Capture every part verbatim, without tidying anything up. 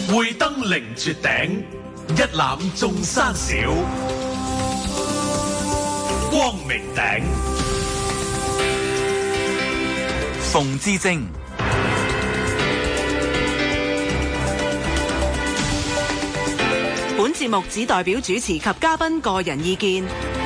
會登凌絕頂，一覽眾山小。光明頂， 馮智政。 本節目只代表主持及嘉賓個人意見。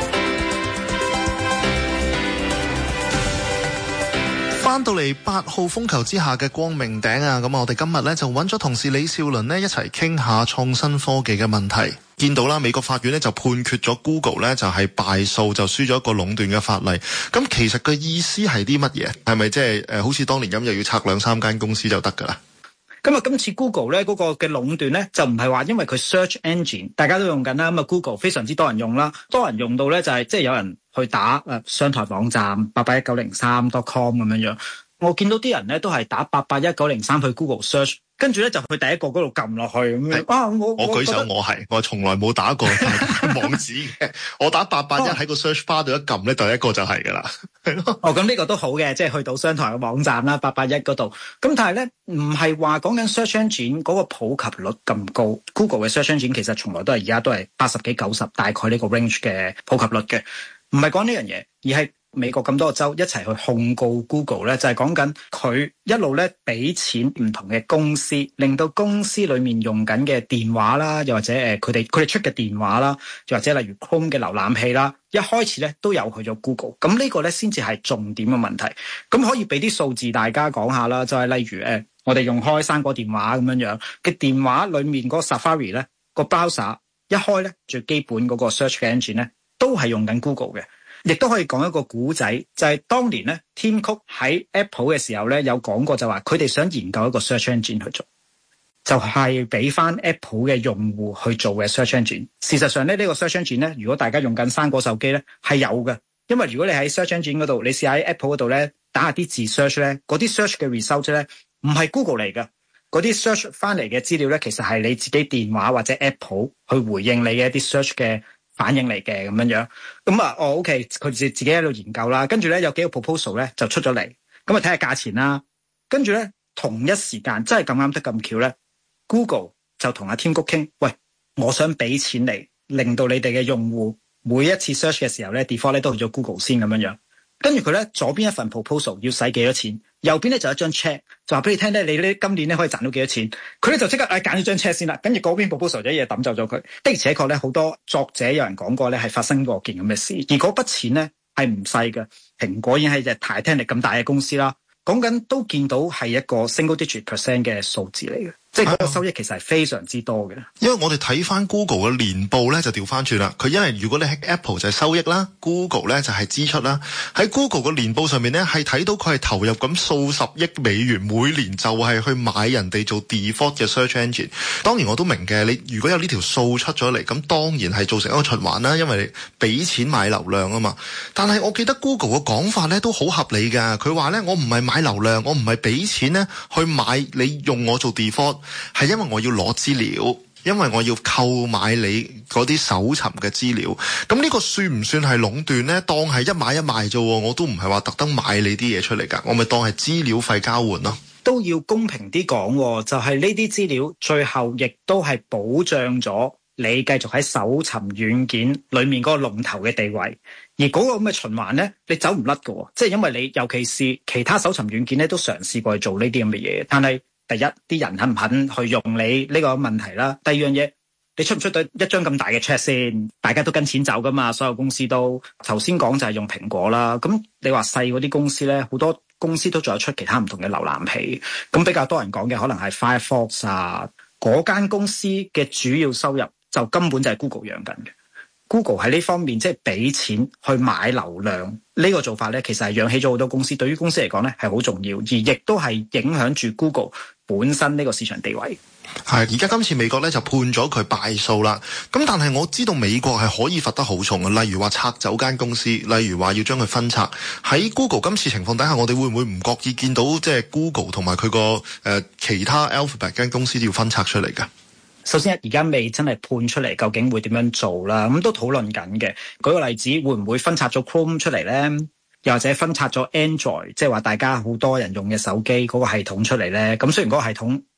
翻到嚟八號風球之下嘅光明頂啊！咁我哋今日咧就揾咗同事李少麟呢一齊傾下創新科技嘅問題。見到啦，美國法院咧就判決咗 Google 咧就係敗訴，就輸咗一個壟斷嘅法例。咁其實個意思係啲乜嘢？係咪即係誒好似當年咁又要拆兩三間公司就得㗎啦？ 咁啊，今次 Google 咧嗰個嘅壟斷咧，就唔係話因為佢 search engine 大家都用緊啦，咁啊 Google 非常之多人用啦，多人用到咧就係即係有人去打誒商台網站八八一九零三 dot com 咁樣樣，我見到啲人咧都係打八八一九零三去 Google search， 跟住咧就去第一個嗰度撳落去咁樣。啊，我我舉手，我係我從來冇打過網址嘅，我打八八一喺個 search bar 度一撳咧，第一個就係㗎啦。 哦，咁呢個都好嘅，即係去到商台嘅網站啦，八八一嗰度。咁但係咧，唔係話講緊 search engine 嗰個普及率咁高。Google 嘅 search engine 其實從來都係而家都係八十幾九十，大概呢個 range 嘅普及率嘅。唔係講呢樣嘢，而係美國咁多個州一齊去控告 Google 咧，就係講緊佢一路咧俾錢唔同嘅公司，令到公司裡面用緊嘅電話啦，又或者誒佢哋佢哋出嘅電話啦，又或者例如 Chrome 嘅瀏覽器啦，一開始咧都有去咗 Google。咁呢個咧先至係重點嘅問題。咁可以俾啲數字大家講下啦，就係例如誒我哋用開生果電話咁樣樣嘅電話裡面嗰個 Safari 咧個 browser 一開咧最基本嗰個 search 嘅 engine 咧都係用緊 Google 嘅。亦都可以講一個古仔，就係、是、當年咧 Tim Cook 喺 Apple 嘅時候咧有講過，就話佢哋想研究一個 search engine 去做，就係俾翻 Apple 嘅用戶去做嘅 search engine。事實上咧呢、這個 search engine 咧，如果大家用緊生果手機咧係有嘅，因為如果你喺 search engine 嗰度，你試下喺 Apple 嗰度咧打下啲字 search 咧，嗰啲 search 嘅 result 咧唔係 Google 嚟嘅，嗰啲 search 翻嚟嘅資料咧其實係你自己電話或者 Apple 去回應你嘅一啲 search 嘅反應嚟嘅咁樣樣，咁啊，哦 OK，佢自自己喺度研究啦，跟住咧有幾個 proposal 咧就出咗嚟，咁啊睇下價錢啦，跟住咧同一時間真係咁啱得咁巧咧 ，Google 就同阿 Tim Cook 傾，喂，我想俾錢你，令到你哋嘅用戶每一次 search 嘅時候咧 default 咧都去咗 Google 先咁樣樣，跟住佢咧左邊一份 proposal 要使幾多錢，右邊咧就有一張 check， 就話俾你聽咧，你咧今年咧可以賺到幾多錢，佢咧就即刻誒揀咗張 check 先啦，跟住嗰邊 proposal 就一嘢抌走咗佢。的而且確咧，好多作者有人講過咧係發生過件咁嘅事，而嗰筆錢咧係唔細嘅，蘋果已經係隻 Titanic 咁大嘅公司啦，講緊都見到係一個 single digit percent 嘅數字嚟嘅。即係嗰個收益其實係非常之多嘅， 因為我哋睇翻 Google 嘅年報咧就調翻轉啦。佢因為如果你喺 Apple 就係收益啦 ，Google 咧就係支出啦。喺 Google 嘅年報上面咧係睇到佢係投入咁數十億美元每年就係去買人哋做 default 嘅 search engine。當然我都明嘅，你如果有呢條數出咗嚟，咁當然係造成一個循環啦，因為你俾錢買流量啊嘛。但係我記得 Google 嘅講法咧都好合理㗎。佢話咧我唔係買流量，我唔係俾錢咧去買你用我做 default。係因為我要攞資料，因為我要購買你嗰啲搜尋嘅資料。咁呢個算唔算係壟斷呢？當係一買一賣啫，我都唔係話特登買你啲嘢出嚟㗎，我咪當係資料費交換咯。 都要公平啲講，就係呢啲資料最後亦都係保障咗你繼續喺搜尋軟件裡面嗰個龍頭嘅地位。而嗰個咁嘅循環咧，你走唔甩㗎，即係因為你尤其是其他搜尋軟件咧都嘗試過去做呢啲咁嘅嘢，但係第一，啲人肯唔肯去用你呢個問題啦。第二樣嘢，你出唔出到一張咁大嘅 check 先？大家都跟錢走噶嘛，所有公司都。頭先講就係用蘋果啦。咁你話細嗰啲公司咧，好多公司都仲有出其他唔同嘅瀏覽器。咁比較多人講嘅可能係 Firefox 啊，嗰間公司嘅主要收入就根本就係 Google 養緊嘅。Google 喺呢方面即係俾錢去買流量，呢個做法咧，其實係養起咗好多公司。對於公司嚟講咧，係好重要，而亦都係影響住 Google 本身呢個市場地位。 係而家今次美國咧就判咗佢敗訴啦。咁但係我知道美國係可以罰得好重嘅，例如話拆走間公司，例如話要將佢分拆。喺 Google 今次情況底下，我哋會唔會唔覺意見到即係 Google 同埋佢個誒其他 Alphabet 間公司都要分拆出嚟㗎？ 首先而家未真係判出嚟，究竟會點樣做啦？咁都討論緊嘅。舉個例子，會唔會分拆咗 Chrome 出嚟咧？又或者分拆咗 Android，即係話大家好多人用嘅手機嗰個系統出嚟咧？咁雖然嗰個系統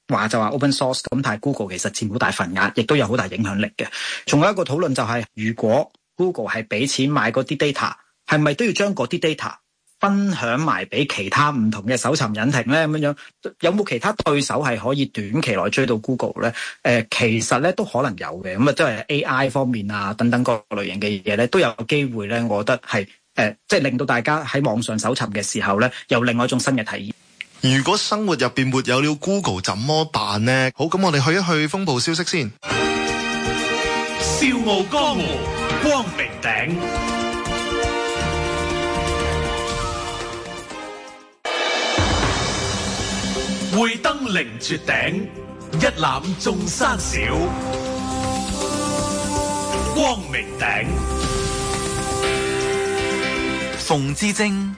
話就話 open source， 咁但係 Google 其實佔好大份額，亦都有好大影響力嘅。仲有一個討論就係、是，如果 Google 係俾錢買嗰啲 data， 係咪都要將嗰啲 data 分享埋俾其他唔同嘅搜尋引擎咧？咁樣有冇其他對手係可以短期內追到 Google 咧？誒、呃，其實咧都可能有嘅。咁啊，都係 A I 方面啊，等等各類型嘅嘢咧，都有機會咧。我覺得係誒、呃，即係令到大家喺網上搜尋嘅時候咧，有另外一種新嘅體驗。 如果生活入邊沒有了 Google， 怎麼辦呢？好，咁我哋去一去風暴消息先。 笑傲江湖，光明頂，會登凌絕頂，一覽眾山小。光明頂， 馮智政。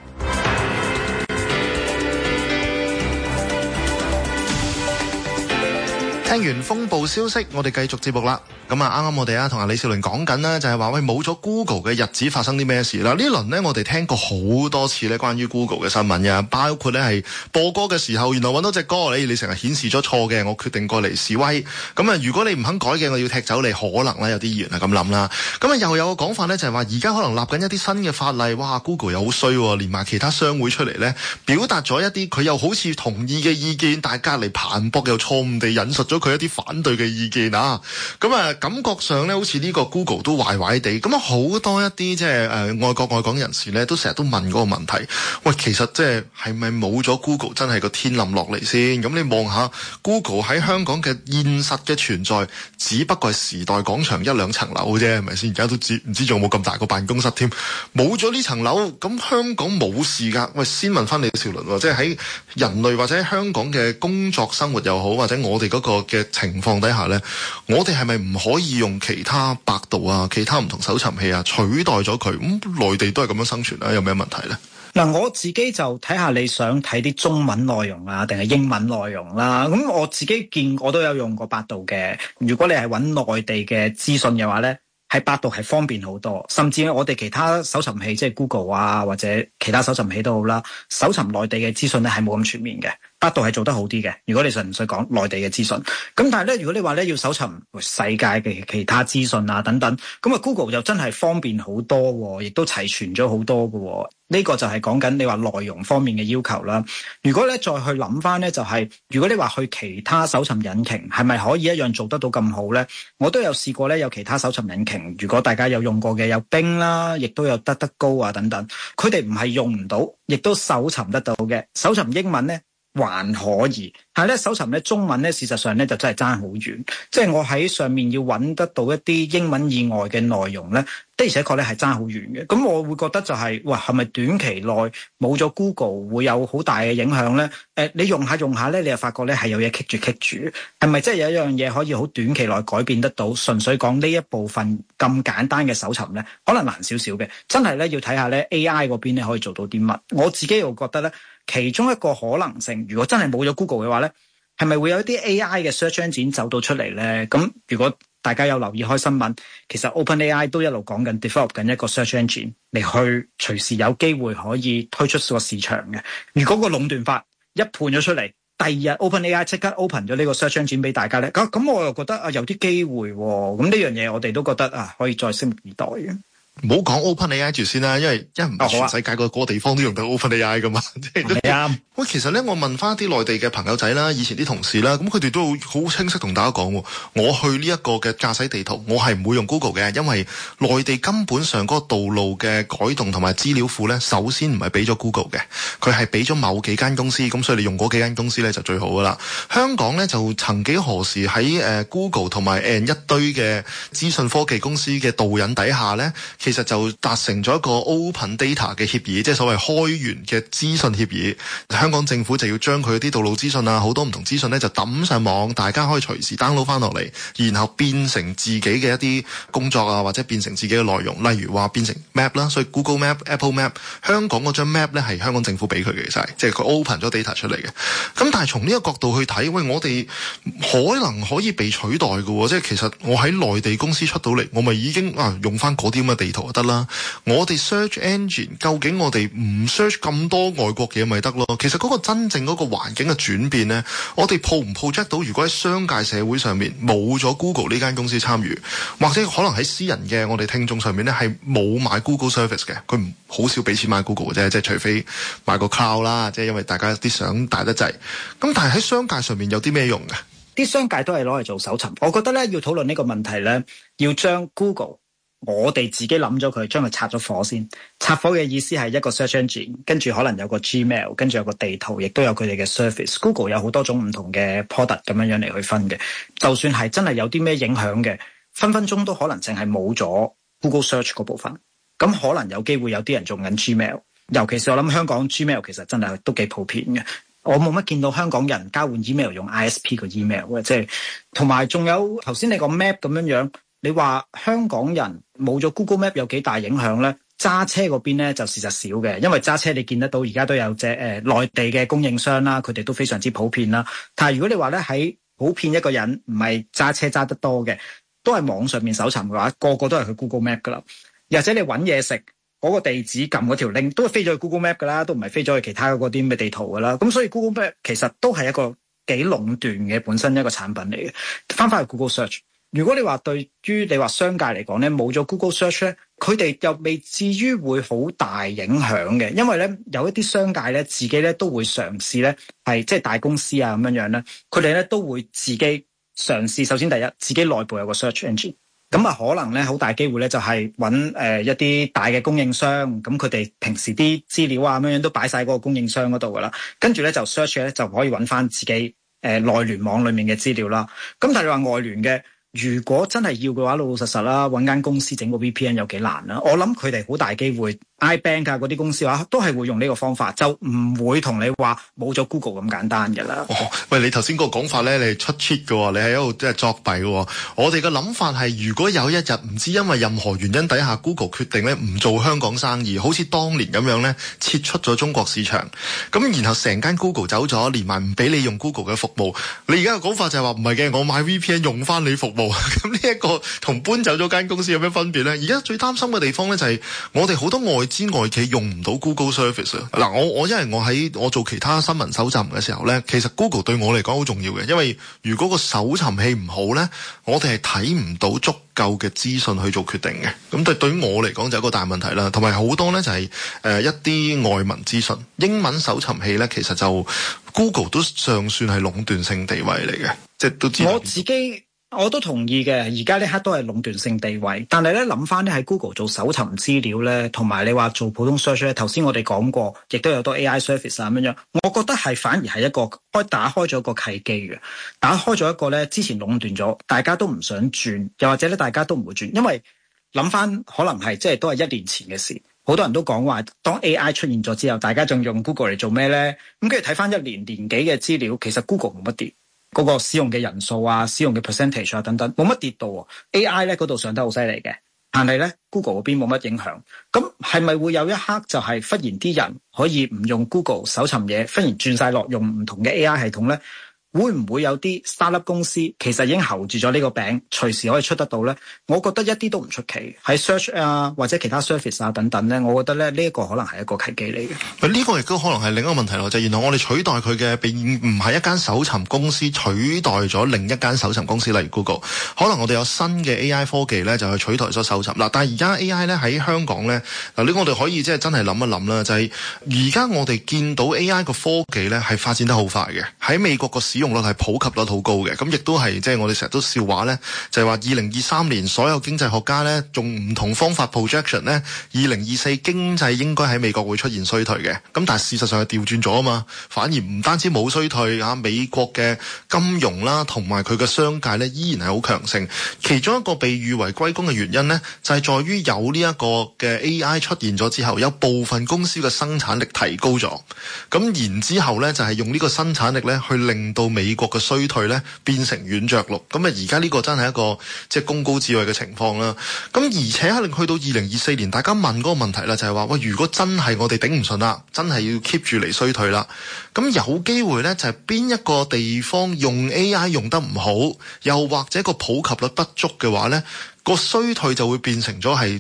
聽完風暴消息，我哋繼續節目啦。咁啊，啱啱我哋啊同阿李少麟講緊呢，就係話喂，冇咗 Google 嘅日子發生啲咩事啦？呢輪呢，我哋聽過好多次咧關於 Google 嘅新聞嘅，包括咧係播歌嘅時候，原來揾到隻歌，你你成日顯示咗錯嘅，我決定過嚟示威。咁啊，如果你唔肯改嘅，我要踢走你。可能咧有啲議員係咁諗啦。咁啊，又有個講法咧，就係話而家可能立緊一啲新嘅法例，哇 Google 又好衰，連埋其他商會出嚟咧，表達咗一啲佢又好似同意嘅意見，但係隔離彭博又錯誤地引述咗佢一啲反對嘅意見啊。咁啊，感覺上咧好似呢個 Google 都壞壞地。咁啊，好多一啲即係誒外國外港人士咧，都成日都問嗰個問題，喂，其實即係係咪冇咗 Google 真係個天冧落嚟先？咁你望下 Google 喺香港嘅現實嘅存在，只不過係時代廣場一兩層樓啫，係咪先？而家都知唔知仲有冇咁大個辦公室添？冇咗呢層樓，咁香港冇事㗎。喂，先問翻李少麟喎，即係喺人類或者香港嘅工作生活又好，或者我哋嗰個嘅情況底下咧，我哋係咪唔可以用其他百度啊、其他唔同搜尋器啊取代咗佢？咁、嗯、內地都係咁樣生存啊，有咩問題咧？ 嗱，我自己就睇下你想睇啲中文內容啊，定係英文內容啦。咁我自己見我都有用過百度嘅。如果你係揾內地嘅資訊嘅話咧，喺百度係方便好多。甚至我哋其他搜尋器，即係 Google 啊，或者其他搜尋器都好啦，搜尋內地嘅資訊咧係冇咁全面嘅。百度係做得好啲嘅。如果你純粹講內地嘅資訊，咁但係咧，如果你話咧要搜尋世界嘅其他資訊啊等等，咁啊 Google 就真係方便好多，亦都齊全咗好多嘅。呢個就係講緊你話內容方面嘅要求啦。如果咧再去諗翻咧，就係如果你話去其他搜尋引擎係咪可以一樣做得到咁好咧？我都有試過咧，有其他搜尋引擎，如果大家有用過嘅，有 Bing 啦，亦都有得得高啊等等，佢哋唔係用唔到，亦都搜尋得到嘅。搜尋英文咧還可以，但係咧搜尋咧中文咧，事實上咧就真係爭好遠。即係我喺上面要揾得到一啲英文以外嘅內容咧，的而且確咧係爭好遠嘅。咁我會覺得就係、是，哇，係咪短期內冇咗 Google 會有好大嘅影響咧？誒、呃，你用下用下咧，你又發覺咧係有嘢棘住棘住，係咪真係有一樣嘢可以好短期內改變得到？純粹講呢一部分咁簡單嘅搜尋咧，可能難少少嘅。真係咧要睇下咧 A I 嗰邊咧可以做到啲乜。我自己又覺得咧，其中一個可能性，如果真係冇咗 Google 嘅話咧，係咪會有一啲 A I 嘅 search engine 走到出嚟咧？咁如果大家有留意開新聞，其實 OpenAI 都一路講緊 develop 緊一個 search engine 嚟去隨時有機會可以推出個市場嘅。如果個壟斷法一判咗出嚟，第二日 OpenAI 即刻 open 咗呢個 search engine 俾大家咧，咁咁我又覺得啊有啲機會喎。咁呢樣嘢我哋都覺得啊可以再拭目以待嘅。 唔好講 OpenAI 住先啦，因為因為唔係全世界個個地方都用到 OpenAI 噶嘛。係啊。喂，其實咧，我問翻啲內地嘅朋友仔啦，以前啲同事啦，咁佢哋都好清晰同大家講，我去呢一個嘅駕駛地圖，我係唔會用 Google 嘅，因為內地根本上嗰個道路嘅改動同埋資料庫咧，首先唔係俾咗 Google 嘅，佢係俾咗某幾間公司，咁所以你用嗰幾間公司咧就最好噶啦。香港咧就曾幾何時喺誒 Google 同埋誒一堆嘅資訊科技公司嘅導引底下咧，其實就達成咗一個 Open Data 嘅協議，即係所謂開源嘅資訊協議。香港政府就要將佢啲道路資訊啊，好多唔同資訊咧就抌上網，大家可以隨時 download 翻落嚟，然後變成自己嘅一啲工作啊，或者變成自己嘅內容。例如話變成 map 啦，所以 Google Map、Apple Map， 香港嗰張 map 咧係香港政府俾佢嘅晒，即係佢 open 咗 data 出嚟嘅。咁但係從呢個角度去睇，喂，我哋可能可以被取代嘅，即係其實我喺內地公司出到嚟，我咪已經啊用翻嗰啲咁嘅 data 圖就得啦。我哋 search engine 究竟我哋唔 search 咁多外國嘢咪得咯？其實嗰個真正嗰個環境嘅轉變呢，我哋 pro 唔 project 到？如果喺商界社會上面冇咗 Google 呢間公司參與，或者可能喺私人嘅我哋聽眾上面呢，係冇買 Google service 嘅，佢唔好少俾錢買 Google 嘅啫，即係除非買個 cloud 啦，即係因為大家啲相大得滯。咁但係喺商界上面有啲咩用嘅？ 啲商界都係攞嚟做搜尋。我覺得咧，要討論呢個問題咧，要將 Google 我哋自己諗咗佢，將佢拆咗火先。拆火嘅意思係一個 search engine，跟住可能有個 Gmail，跟住有個地圖，亦都有佢哋嘅 service。Google 有好多種唔同嘅 product 咁樣樣嚟去分嘅。就算係真係有啲咩影響嘅，分分鐘都可能淨係冇咗 Google Search 嗰部分。咁可能有機會有啲人用緊 Gmail，尤其是我諗香港 Gmail 其實真係都幾普遍嘅。我冇乜見到香港人交換 email 用 I S P 個 email 嘅，即係同埋仲有頭先你個 map 咁樣樣，你話香港人冇咗 Google Map 有幾大影響咧？揸車嗰邊咧就事實少嘅，因為揸車你見得到而家都有隻誒、呃、內地嘅供應商啦，佢哋都非常之普遍啦。但係如果你話咧喺普遍一個人唔係揸車揸得多嘅，都係網上面搜尋嘅話，個個都係去 Google Map 噶啦，或者你揾嘢食。嗰個地址撳嗰條 link 都係飛咗去 Google Map 噶啦，都唔係飛咗去其他嗰啲咩地圖噶啦。咁所以 Google Map 其實都係一個幾壟斷嘅本身一個產品嚟嘅。翻返去 Google Search， 如果你話對於你話商界嚟講咧，冇咗 Google Search 咧，佢哋又未至於會好大影響嘅，因為咧有一啲商界咧自己咧都會嘗試咧係即係大公司啊咁樣樣咧，佢哋咧都會自己嘗試。首先第一，自己內部有個 search engine。咁啊，可能咧好大機會咧，就係揾誒一啲大嘅供應商，咁佢哋平時啲資料啊咁樣都擺晒嗰個供應商嗰度噶啦，跟住咧就 search 咧就可以揾翻自己誒內聯網裡面嘅資料啦。咁但係你話外聯嘅，如果真係要嘅話，老老實實啦，揾間公司整個 V P N 有幾難啦？我諗佢哋好大機會 iBank 啊嗰啲公司話都係會用呢個方法，就唔會同你話冇咗 Google 咁簡單嘅啦。 哦，喂，你頭先個講法咧，你係出 cheat 嘅喎，你係喺度即係作弊嘅喎。我哋嘅諗法係，如果有一日唔知因為任何原因底下 Google 決定咧唔做香港生意，好似當年咁樣咧撤出咗中國市場，咁然後成間 Google 走咗，連埋唔俾你用 Google 嘅服務。你而家嘅講法就係話唔係嘅，我買 V P N 用翻你服務。咁呢一個同搬走咗間公司有咩分別咧？而家最擔心嘅地方咧就係我哋好多外資外企用唔到 Google Service 啊！嗱，我我因為我喺我做其他新聞搜尋嘅時候咧，其實 Google 對我嚟講好重要嘅，因為如果個搜尋器唔好咧，我哋係睇唔到足夠嘅資訊去做決定嘅。咁對對於我嚟講就係一個大問題啦。同埋好多咧就係誒一啲外文資訊，英文搜尋器咧其實就 Google 都尚算係壟斷性地位嚟嘅，即係都知道。 我自己。我都同意嘅，而家呢刻都係壟斷性地位。但係咧諗翻咧喺 Google 做搜尋資料咧，同埋你話做普通 search 咧，頭先我哋講過，亦都有多 A I service 啊咁樣。我覺得係反而係一個開打開咗一個契機嘅，打開咗一個咧之前壟斷咗，大家都唔想轉，又或者咧大家都唔會轉，因為諗翻可能係即係都係一年前嘅事。好多人都講話，當 A I 出現咗之後，大家仲用 Google 嚟做咩咧？咁跟住睇翻一年年幾嘅資料，其實 Google 冇乜跌。嗰個使用嘅人數啊，使用嘅 percentage 啊等等，冇乜跌到喎。A I 咧嗰度上得好犀利嘅，但係咧 Google 嗰邊冇乜影響。咁係咪會有一刻就係忽然啲人可以唔用 Google 搜尋嘢，忽然轉晒落用唔同嘅 A I 系統咧？會唔會有啲 startup 公司其實已經候住咗呢個餅，隨時可以出得到咧？我覺得一啲都唔出奇。喺 search 啊或者其他 service 啊等等咧，我覺得咧呢一個可能係一個契機嚟嘅。 呢個亦都可能係另一個問題咯，就係、是、原來我哋取代佢嘅並唔係一間搜尋公司取代咗另一間搜尋公司，例如 Google。可能我哋有新嘅 A I 科技咧，就去取代咗搜尋。嗱，但係而家 A I 咧喺香港咧，嗱呢個我哋可以即係真係諗一諗啦，就係而家我哋見到 A I 個科技咧係發展得好快嘅，喺美國個使用率係普及率好高嘅，咁亦都係即係我哋成日都笑話咧，就係話二零二三年所有經濟學家咧，用唔同方法 projection 咧，二零二四經濟應該喺美國會出現衰退嘅。咁但係事實上係調轉咗啊嘛，反而唔單止冇衰退啊，美國嘅金融啦同埋佢嘅商界咧依然係好強盛。其中一個被譽為歸功嘅原因咧，就係在於有呢一個嘅 A I 出現咗之後，有部分公司嘅生產力提高咗，咁然之後咧就係用呢個生產力咧去令到美國嘅衰退咧變成軟着陸，咁啊而家呢個真係一個即係功高智慧嘅情況啦。咁而且喺去到二零二四年，大家問嗰個問題啦，就係話喂，如果真係我哋頂唔順啦，真係要 keep 住嚟衰退啦，咁有機會咧就係邊一個地方用 A I 用得唔好，又或者個普及率不足嘅話咧，個衰退就會變成咗係即係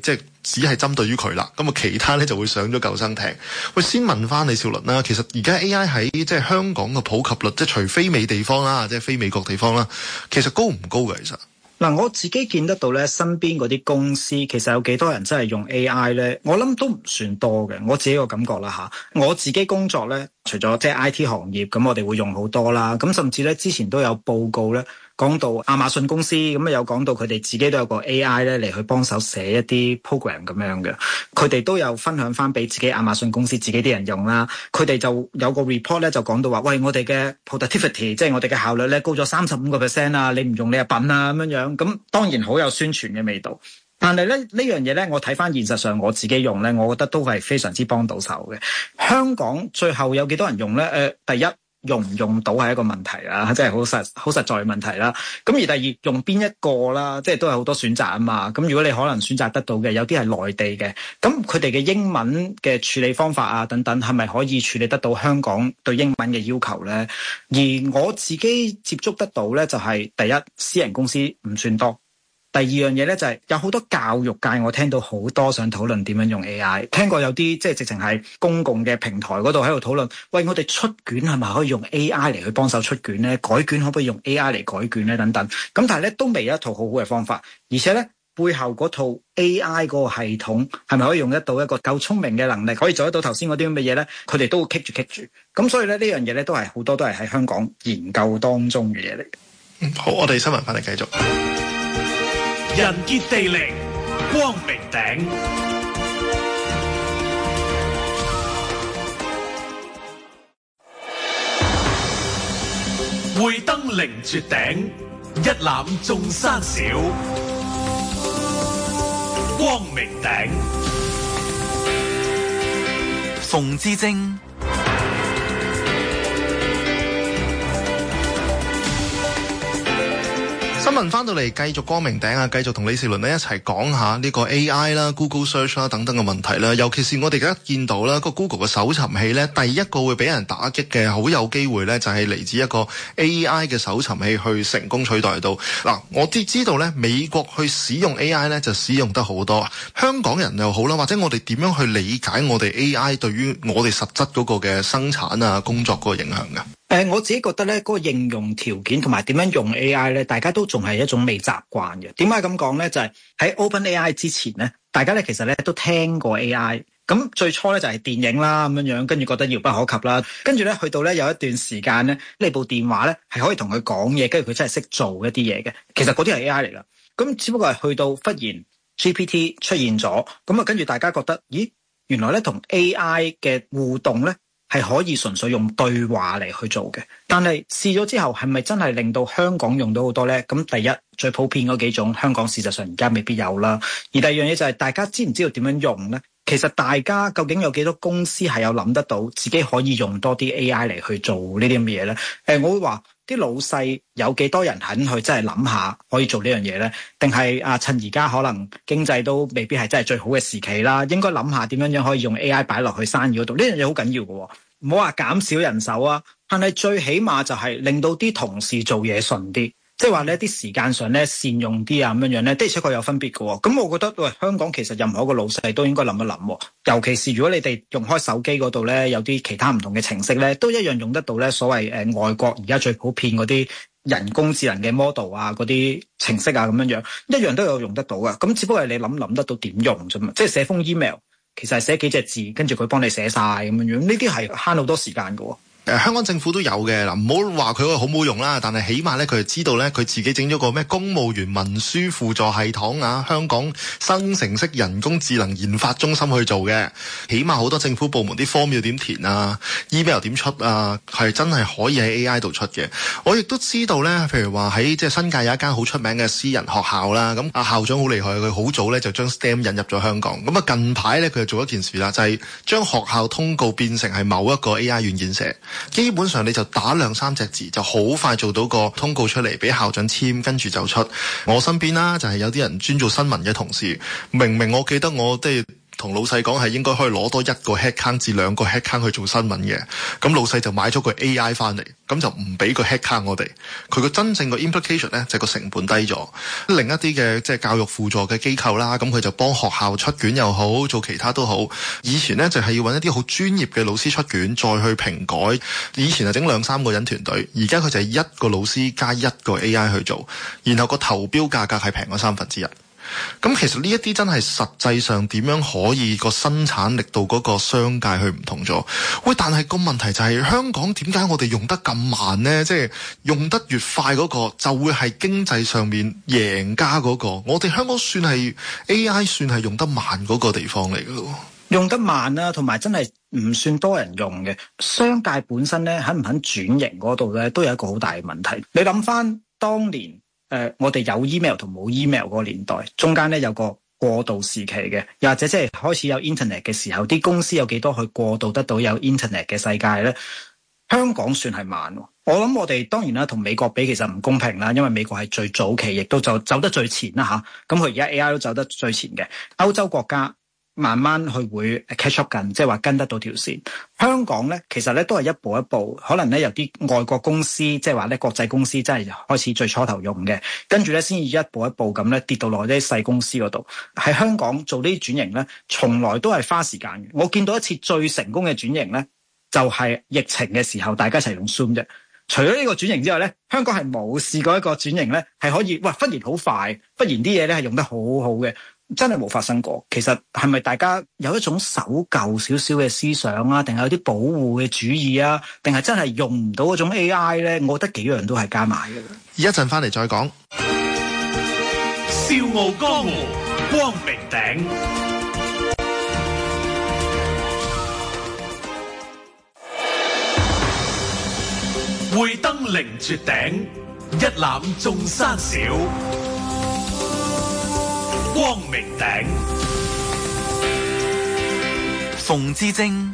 只係針對於佢啦，咁啊其他咧就會上咗救生艇。喂，先問翻李兆倫啦，其實而家 A I 喺即係香港嘅普及率，即係除非美地方啦，即係非美國地方啦，其實高唔高嘅？其實嗱，我自己見得到咧，身邊嗰啲公司其實有幾多人真係用 A I 咧？我諗都唔算多嘅，我自己個感覺啦吓。我自己工作咧，除咗即係 I T 行業，咁我哋會用好多啦。咁甚至咧，之前都有報告咧，講到亞馬遜公司咁啊，有講到佢哋自己都有個 A I 咧嚟去幫手寫一啲 program 咁樣嘅。佢哋都有分享翻俾自己亞馬遜公司自己啲人用啦。佢哋就有個 report 咧，就講到話，喂，我哋嘅 productivity，即係我哋嘅效率咧，高咗三十五個 percent 啊！你唔用你就笨啊咁樣樣。咁當然好有宣傳嘅味道，但係咧呢樣嘢咧，我睇翻現實上我自己用咧，我覺得都係非常之幫到手嘅。香港最後有幾多人用咧？誒、呃，第一用唔用到係一個問題啦，即係好實好實在嘅問題啦。咁而第二用邊一個啦，即係都係好多選擇啊嘛。咁如果你可能選擇得到嘅，有啲係內地嘅，咁佢哋嘅英文嘅處理方法啊等等，係咪可以處理得到香港對英文嘅要求咧？而我自己接觸得到咧，就係、是、第一私人公司唔算多。第二樣嘢咧就係有好多教育界，我聽到好多想討論點樣用 A I。聽過有啲即係直情係公共嘅平台嗰度喺度討論，喂，我哋出卷係咪可以用 A I 嚟去幫手出卷咧？改卷可唔可以用 A I 嚟改卷咧？等等。咁但係咧都未有一套好好嘅方法，而且咧背後嗰套 A I 嗰個系統係咪可以用得到一個夠聰明嘅能力，可以做得到頭先嗰啲咁嘅嘢咧？佢哋都會棘住棘住。咁所以咧呢樣嘢咧都係好多都係喺香港研究當中嘅嘢嚟。 嗯，好，我哋新聞翻嚟繼續。 人傑地靈，光明頂，會登凌絕頂，一覽眾山小。光明頂， 馮智政。 新聞翻到嚟，繼續光明頂啊！繼續同李兆倫呢一齊講下呢個 A I 啦、Google Search 啦等等嘅問題啦。尤其是我哋而家見到啦，個 Google 嘅搜尋器咧，第一個會俾人打擊嘅，好有機會咧就係嚟自一個 A I 嘅搜尋器去成功取代到。嗱，我知知道咧，美國去使用 A I 咧就使用得好多，香港人又好啦，或者我哋點樣去理解我哋 A I 對於我哋實質嗰個嘅生產啊、工作嗰個影響嘅？ 誒、呃，我自己覺得咧，嗰、那個應用條件同埋點樣用 A I 咧，大家都仲係一種未習慣嘅。點解咁講咧？就係、是、喺 OpenAI 之前咧，大家咧其實咧都聽過 A I。咁最初咧就係電影啦咁樣樣，跟住覺得遙不可及啦。跟住咧去到咧有一段時間咧，呢部電話咧係可以同佢講嘢，跟住佢真係識做一啲嘢嘅。其實嗰啲係 A I 嚟㗎。咁只不過係去到忽然 G P T 出現咗，咁啊跟住大家覺得，咦，原來咧同 A I 嘅互動咧，係可以純粹用對話嚟去做嘅，但係試咗之後係咪真係令到香港用到好多呢？咁第一最普遍嗰幾種，香港事實上而家未必有啦。而第二樣嘢就係大家知唔知道點樣用呢？其實大家究竟有幾多公司係有諗得到自己可以用多啲 A I 嚟去做呢啲咁嘅嘢呢？誒、呃，我會話啲老細有幾多人肯去真係諗下可以做呢樣嘢呢？定係啊趁而家可能經濟都未必係真係最好嘅時期啦，應該諗下點樣樣可以用 A I 擺落去生意嗰度，呢樣嘢好緊要嘅。唔好話減少人手啊，但係最起碼就係令到啲同事做嘢順啲，即係話呢啲時間上咧善用啲啊咁樣樣咧，的而且確有分別嘅。咁我覺得喂，香港其實任何一個老細都應該諗一諗，尤其是如果你哋用開手機嗰度咧，有啲其他唔同嘅程式咧，都一樣用得到咧。所謂誒、呃、外國而家最普遍嗰啲人工智能嘅 model 啊，嗰啲程式啊咁樣樣，一樣都有用得到嘅。咁只不過係你諗諗得到點用啫嘛，即係寫封 email。其實係寫幾隻字，跟住佢幫你寫晒咁樣樣，呢啲係慳好多時間㗎喎。 誒，香港政府都有嘅嗱，唔好話佢個好冇用啦，但係起碼咧佢就知道咧，佢自己整咗個咩公務員文書輔助系統啊，香港生成式人工智能研發中心去做嘅，起碼好多政府部門啲 form 要點填啊 ，email 點出啊，係真係可以喺 A I 度出嘅。我亦都知道咧，譬如話喺即係新界有一間好出名嘅私人學校啦，咁阿校長好厲害，佢好早咧就將 S T E M 引入咗香港。咁啊近排咧佢就做一件事啦，就係將學校通告變成係某一個 A I 軟件寫。基本上你就打兩三隻字就好快做到個通告出嚟俾校長簽，跟住就出。我身邊啦就係有啲人專做新聞嘅同事，明明我記得我即係同老細講係應該可以攞多一個 headcount 至兩個 headcount 去做新聞嘅，咁老細就買咗個 A I 翻嚟，咁就唔俾個 headcount 我哋。佢個真正個 implication 咧就係個成本低咗。另一啲嘅即係教育輔助嘅機構啦，咁佢就幫學校出卷又好，做其他都好。以前咧就係要揾一啲好專業嘅老師出卷，再去評改。以前係整兩三個人團隊，而家佢就係一個老師加一個 A I 去做，然後個投標價格係平咗三分之一。咁其實呢一啲真係實際上點樣可以個生產力度嗰個商界去唔同咗？喂，但係個問題就係香港點解我哋用得咁慢呢？即係用得越快嗰個就會係經濟上面贏家嗰個。我哋香港算係 A I 算係用得慢嗰個地方嚟嘅咯。 用得慢啦，同埋真係唔算多人用嘅。商界本身咧肯唔肯轉型嗰度咧，都有一個好大嘅問題。你諗翻當年。誒、呃，我哋有 email 同冇 email 嗰個年代，中間咧有個過渡時期嘅，又或者即係開始有 internet 嘅時候，啲公司有幾多去過渡得到有 internet 嘅世界咧？香港算係慢。我諗我哋當然啦，同美國比其實唔公平啦，因為美國係最早期，亦都就走得最前啦吓。咁佢而家 A I 都走得最前嘅，歐洲國家慢慢去會 catch up 緊，即係話跟得到條線。香港咧，其實咧都係一步一步，可能咧有啲外國公司，即係話咧國際公司真係開始最初頭用嘅，跟住咧先至一步一步咁咧跌到落啲細公司嗰度。喺香港做呢啲轉型咧，從來都係花時間嘅。我見到一次最成功嘅轉型咧，就係疫情嘅時候，大家一齊用 Zoom 啫。除咗呢個轉型之外咧，香港係冇試過一個轉型咧係可以，哇！忽然好快，忽然啲嘢咧係用得好好嘅。真係冇發生過。其實係咪大家有一種守舊少少嘅思想啊，定係有啲保護嘅主義啊，定係真係用唔到嗰種 A I 咧？我覺得幾樣都係加埋嘅。 一陣翻嚟再講。 笑傲江湖，光明頂。會登凌絕頂，一覽眾山小。光明頂， 馮智政。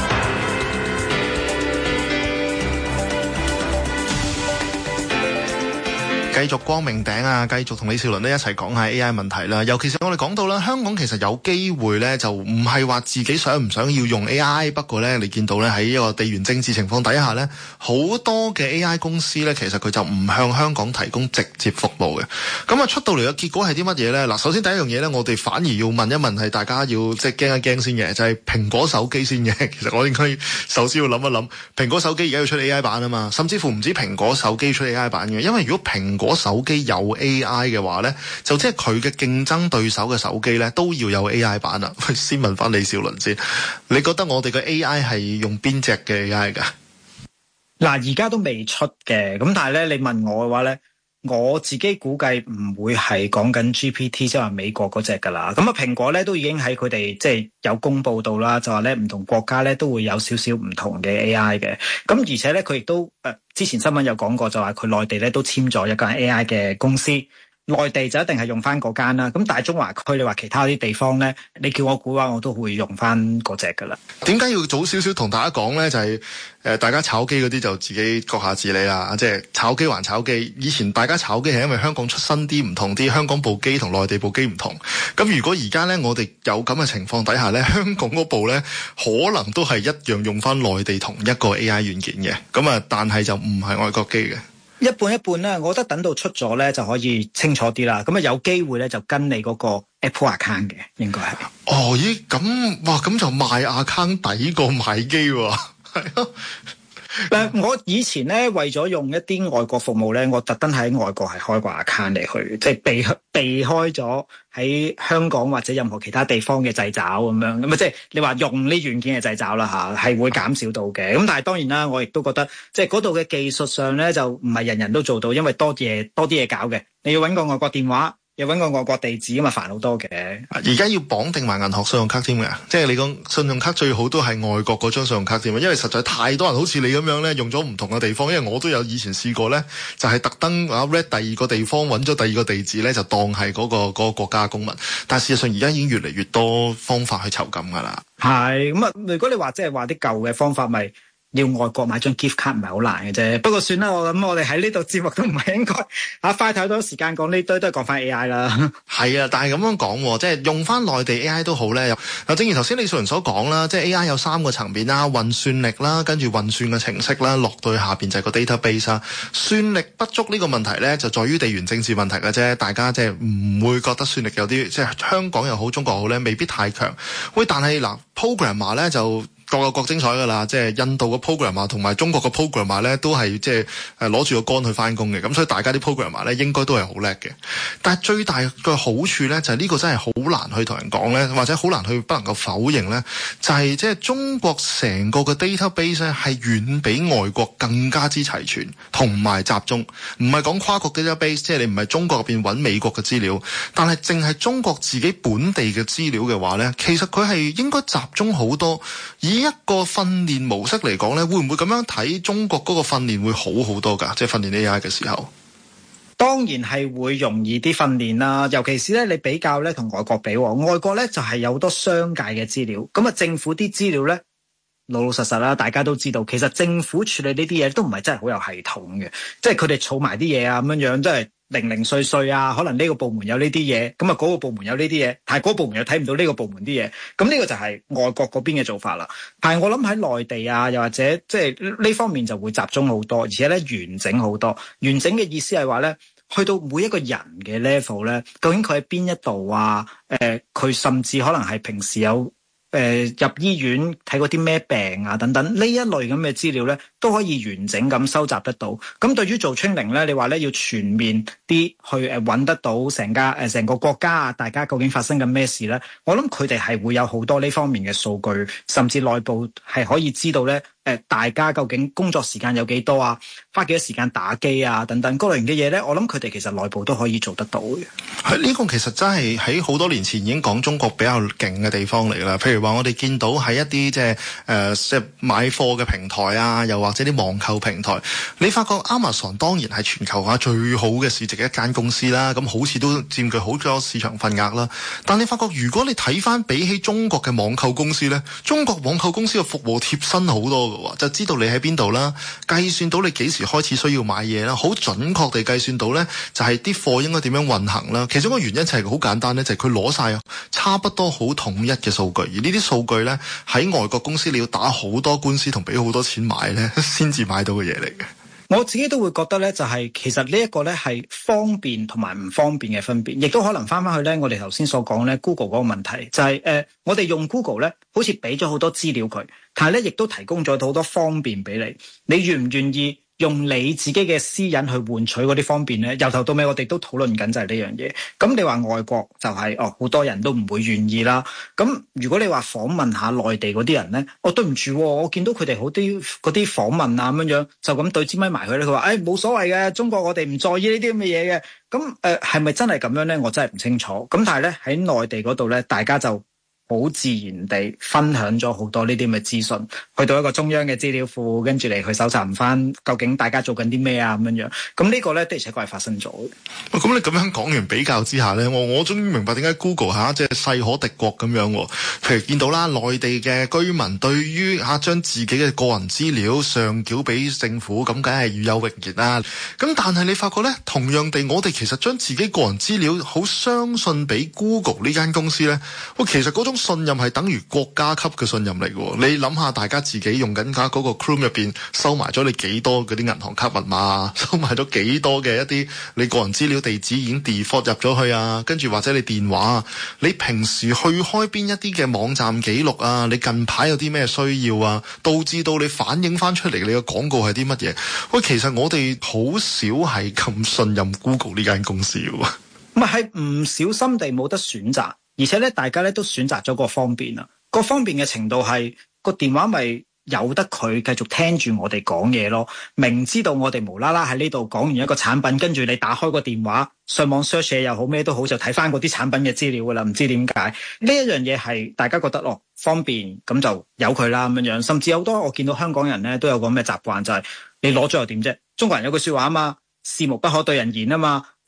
繼續光明頂啊！繼續同李兆倫咧一齊講下 A I 問題啦。尤其是我哋講到啦，香港其實有機會咧，就唔係話自己想唔想要用 A I。不過咧，你見到咧喺一個地緣政治情況底下咧，好多嘅 A I 公司咧，其實佢就唔向香港提供直接服務嘅。咁啊，出到嚟嘅結果係啲乜嘢咧？嗱，首先第一樣嘢咧，我哋反而要問一問係大家要即係驚一驚先嘅，就係蘋果手機先嘅。其實我應該首先要諗一諗，蘋果手機而家要出 A I 版啊嘛，甚至乎唔止蘋果手機出 A I 版嘅，因為如果蘋果手機有 A I 嘅話呢，就即係佢嘅競爭對手嘅手機呢都要有 A I 版啦。先問翻李兆倫先，你覺得我哋嘅 A I 係用邊隻嘅 A I 㗎？ 嗱，而家都未出嘅，咁但係咧，你問我嘅話咧，我自己估計唔會係講緊 G P T，即係話美國嗰隻㗎啦。咁啊，蘋果咧都已經喺佢哋即係有公佈到啦，就話咧唔同國家咧都會有少少唔同嘅 A I 嘅。咁而且咧，佢亦都誒、呃、之前新聞有講過，就話佢內地咧都簽咗一間 A I 嘅公司。內地就一定係用翻嗰間啦，咁大中華區你話其他啲地方咧，你叫我估話，我都會用翻嗰隻噶啦。 點解要早少少同大家講咧？就係、是、誒、呃，大家炒機嗰啲就自己閣下自理啦。即係炒機還炒機，以前大家炒機係因為香港出身啲唔同啲，香港部機同內地部機唔同。咁如果而家咧，我哋有咁嘅情況底下咧，香港嗰部咧可能都係一樣用翻內地同一個 A I 軟件嘅。咁啊，但係就唔係外國機嘅。 一半一半咧，我覺得等到出咗咧就可以清楚啲啦。咁啊有機會咧就跟你嗰個 Apple account 嘅，應該係。 哦，咦，咁哇，咁就賣 account 抵過買機喎，係咯。 嗱，我以前咧為咗用一啲外國服務咧，我特登喺外國係開個 account 嚟去，即係避避開咗喺香港或者任何其他地方嘅掣肘咁樣。咁啊，即係你話用呢軟件嘅掣肘啦吓，係會減少到嘅。咁但係當然啦，我亦都覺得即係嗰度嘅技術上咧就唔係人人都做到，因為多嘢多啲嘢搞嘅，你要搵個外國電話。又揾個外國地址咁啊，煩好多嘅。 而家要綁定埋銀行信用卡添嘅，即係你講信用卡最好都係外國嗰張信用卡添啊，因為實在太多人好似你咁樣咧，用咗唔同嘅地方。因為我都有以前試過咧，就係特登啊 read 第二個地方揾咗第二個地址咧，就當係嗰個嗰個國家公民。但係事實上而家已經越嚟越多方法去囚禁㗎啦。 係咁啊！如果你話即係話啲舊嘅方法，咪你要外國買張 gift card 唔係好難嘅啫。不過算啦，我諗我哋喺呢度節目都唔係應該啊快太多時間講呢堆，都係講翻 A I 啦。 係啊，但係咁樣講，即係用翻內地 A I 都好咧。嗱，正如頭先李素雲所講啦，即係 A I 有三個層面啦，運算力啦，跟住運算嘅程式啦，落到去下邊就係個 database 啦。算力不足呢個問題咧，就在於地緣政治問題嘅啫。大家即係唔會覺得算力有啲即係香港又好，中國好咧，未必太強。喂，但係嗱 programmer 咧就各有各精彩㗎啦，即係印度嘅 programmer 同埋中國嘅 programmer 咧，都係即係誒攞住個杆去翻工嘅，咁所以大家啲 programmer 咧應該都係好叻嘅。但係最大嘅好處咧，就係呢個真係好難去同人講咧，或者好難去不能夠否認咧，就係即係中國成個嘅 database 咧係遠比外國更加之齊全同埋集中。唔係講跨國 database， 即係你唔係中國入邊揾美國嘅資料，但係淨係中國自己本地嘅資料嘅話咧，其實佢係應該集中好多。以一個訓練模式嚟講咧，會唔會咁樣睇中國嗰個訓練會好好多㗎？即係訓練 A I 嘅時候， 當然係會容易啲訓練啦。尤其是咧，你比較咧同外國比，外國咧就係有好多商界嘅資料，咁啊政府啲資料咧老老實實啦，大家都知道，其實政府處理呢啲嘢都唔係真係好有系統嘅，即係佢哋儲埋啲嘢啊咁樣樣，即係零零碎碎啊，可能呢個部門有呢啲嘢，咁啊嗰個部門有呢啲嘢，但係嗰個部門又睇唔到呢個部門啲嘢，咁呢個就係外國嗰邊嘅做法啦。但係我諗喺內地啊，又或者即係呢方面就會集中好多，而且咧完整好多。完整嘅意思係話咧，去到每一個人嘅 level 咧，究竟佢喺邊一度啊？誒、呃，佢甚至可能係平時有。誒、呃、入醫院睇過啲咩病啊等等呢一類咁嘅資料咧，都可以完整咁收集得到。咁對於做 training 咧，你話咧要全面啲去誒揾得到成家誒成個國家啊，大家究竟發生緊咩事咧？我諗佢哋係會有好多呢方面嘅數據，甚至內部係可以知道咧。誒，大家究竟工作時間有幾多啊？花幾多時間打機啊？等等嗰類型嘅嘢咧，我諗佢哋其實內部都可以做得到嘅。 係呢個其實真係喺好多年前已經講中國比較勁嘅地方嚟啦。譬如話我哋見到喺一啲即係誒即係買貨嘅平台啊，又或者啲網購平台，你發覺 Amazon 當然係全球化最好嘅市值嘅一間公司啦。咁好似都佔據好多市場份額啦。但你發覺如果你睇翻比起中國嘅網購公司咧，中國網購公司嘅服務貼身好多。就知道你喺邊度啦，計算到你幾時開始需要買嘢啦，好準確地計算到呢，就係啲貨應該點樣運行啦。其中個原因就係好簡單呢，就係佢攞晒差不多好統一嘅數據，而呢啲數據呢，喺外國公司你要打好多官司同俾好多錢買呢，先至買到嘅嘢嚟嘅。 我自己都會覺得咧，就係其實呢一個咧係方便同埋唔方便嘅分別，亦都可能翻翻去咧我哋頭先所講咧 Google 嗰個問題，就係、是、誒、呃、我哋用 Google 咧，好似俾咗好多資料佢，但係咧亦都提供咗好多方便俾你，你願唔願意用你自己嘅私隱去換取嗰啲方便咧？由頭到尾我哋都討論緊就係呢樣嘢。咁你話外國就係、是、哦，好多人都唔會願意啦。咁如果你話訪問下內地嗰啲人咧，哦對唔住，我見到佢哋好啲嗰啲訪問啊咁樣樣，就咁對支咪埋佢咧，佢話誒冇所謂嘅，中國我哋唔在意呢啲咁嘅嘢嘅。咁誒係咪真係咁樣咧？我真係唔清楚。咁但係咧喺內地嗰度咧，大家就好自然地分享咗好多呢啲咁嘅資訊，去到一個中央嘅資料庫，跟住嚟去搜尋翻究竟大家做緊啲咩啊咁樣樣。咁呢個咧的而且確係發生咗嘅。 咁你咁樣講完比較之下咧，我我終於明白點解 Google 嚇即係勢可敵國咁樣。譬如見到啦，內地嘅居民對於嚇將自己嘅個人資料上繳俾政府，咁梗係與有榮焉啦。咁但係你發覺咧，同樣地，我哋其實將自己個人資料好相信俾 Google 呢間公司咧，喂，其實嗰種信任係等於國家級嘅信任嚟嘅。你諗下，大家自己用緊架嗰個 Chrome 入邊收埋咗你幾多嗰啲銀行卡密碼，收埋咗幾多嘅一啲你個人資料地址已經 default 入咗去啊，跟住或者你電話啊，你平時去開邊一啲嘅網站記錄啊，你近排有啲咩需要啊，導致到你反映翻出嚟你嘅廣告係啲乜嘢？喂，其實我哋好少係咁信任 Google 呢間公司喎。 唔係唔小心地冇得選擇。而且咧，大家咧都選擇咗個方便啊！個方便嘅程度係個電話咪由得佢繼續聽住我哋講嘢咯。明知道我哋無啦啦喺呢度講完一個產品，跟住你打開個電話上網 search 嘢又好咩都好，就睇翻嗰啲產品嘅資料噶啦。唔知點解呢一樣嘢係大家覺得哦方便，咁就由佢啦咁樣樣。甚至有好多我見到香港人咧都有個咁嘅習慣，就係、是、你攞咗又點啫？中國人有句說話啊嘛，事無不可對人言啊嘛。但係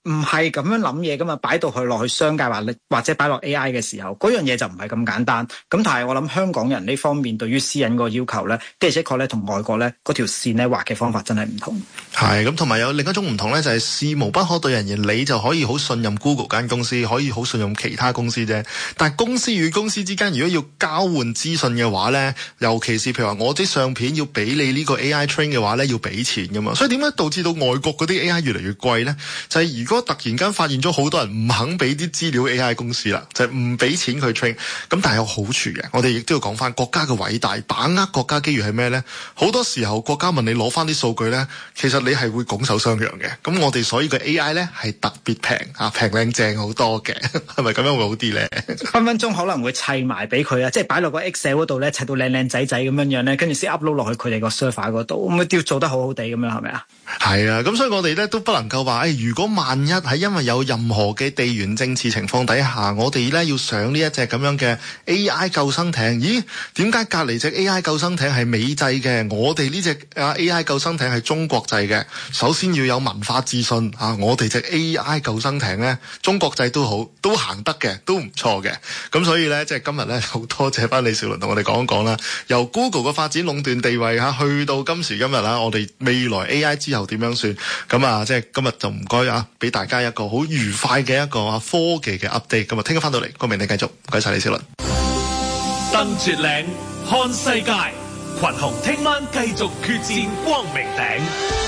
唔係咁樣諗嘢噶嘛，擺到去落去商界或或者擺落 A I 嘅時候，嗰樣嘢就唔係咁簡單。咁但係我諗香港人呢方面對於私隱個要求咧，的而且確咧同外國咧嗰條線咧畫嘅方法真係唔同。 係咁，同埋有另一種唔同咧，就係事無不可對人言，你就可以好信任 Google 間公司，可以好信任其他公司啫。但係公司與公司之間，如果要交換資訊嘅話咧，尤其是譬如話我啲相片要俾你呢個 A I train 嘅話咧，要俾錢噶嘛。所以點解導致到外國嗰啲 A I 越嚟越貴咧？就係、是、如果突然間發現咗好多人唔肯俾啲資料 A I 公司啦，就係唔俾錢佢 train。咁但係有好處嘅，我哋亦都要講翻國家嘅偉大，把握國家機遇係咩咧？好多時候國家問你攞翻啲數據咧，其實你係會拱手相讓嘅。咁我哋所以個 A I 咧係特別平啊，平靚正好多嘅，係咪咁樣會好啲咧？ 分分鐘可能會砌埋俾佢啊，即係擺落個 Excel 嗰度咧，砌到靚靚仔仔咁樣樣咧，跟住先 upload 落去佢哋個 server 嗰度，咁都要做得好好地咁樣，係咪啊？ 係啊，咁所以我哋咧都不能夠話，誒、哎，如果萬一係因為有任何嘅地緣政治情況底下，我哋咧要上呢一隻咁樣嘅 A I 救生艇，咦？點解隔離隻 A I 救生艇係美製嘅，我哋呢隻啊 A I 救生艇係中國製嘅？首先要有文化自信啊！我哋隻 A I 救生艇咧，中國製都好，都行得嘅，都唔錯嘅。咁所以咧，即係今日咧，好多謝翻李兆倫同我哋講一講啦。由 Google 嘅發展壟斷地位嚇，去到今時今日啦，我哋未來 A I 之後點樣算？咁啊，即係今日就唔該啊，俾大家一個好愉快嘅一個啊科技嘅 update。咁啊，聽日翻到嚟，郭明你繼續，唔該晒李兆倫。 登絕嶺看世界，群雄聽晚繼續決戰光明頂。